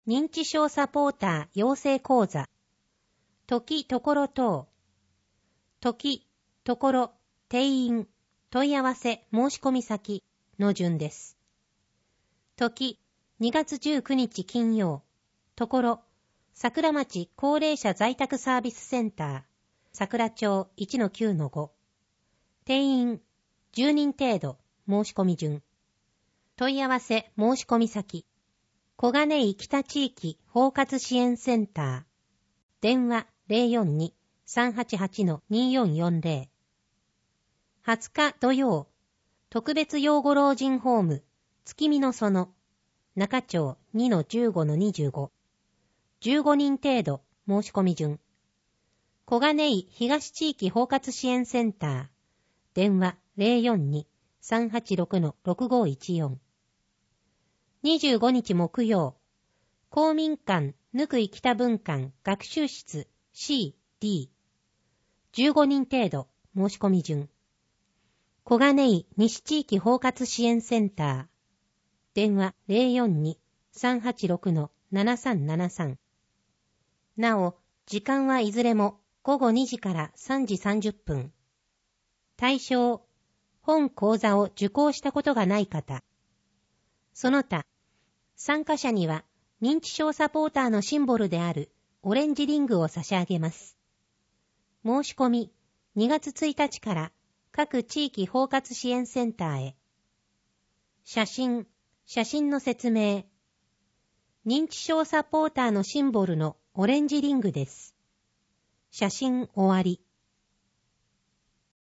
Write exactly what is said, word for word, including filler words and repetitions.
認知症サポーター養成講座。時ところ等。時、ところ、定員、問い合わせ、申し込み先の順です。時、にがつじゅうくにち金曜。ところ、桜町高齢者在宅サービスセンター、桜町 いちのきゅうのご。定員、じゅうにん程度、申し込み順。問い合わせ、申し込み先。小金井北地域包括支援センター。電話 ゼロよんに さんはちはち によんよんゼロ。はつか土曜、特別養護老人ホーム、月見の園、中町 にのじゅうごのにじゅうご。じゅうごにん程度、申し込み順。小金井東地域包括支援センター。電話 ゼロよんに さんはちろく ろくごいちよん。にじゅうごにち木曜、公民館ぬくい北分館学習室 シーディー。じゅうごにん程度、申し込み順。小金井西地域包括支援センター。電話 ゼロよんに さんはちろく ななさんななさん。なお、時間はいずれもごごにじからさんじさんじゅっぷん。対象、本講座を受講したことがない方。その他、参加者には認知症サポーターのシンボルであるオレンジリングを差し上げます。申し込み、にがつついたちから各地域包括支援センターへ。写真、写真の説明。認知症サポーターのシンボルのオレンジリングです。写真終わり。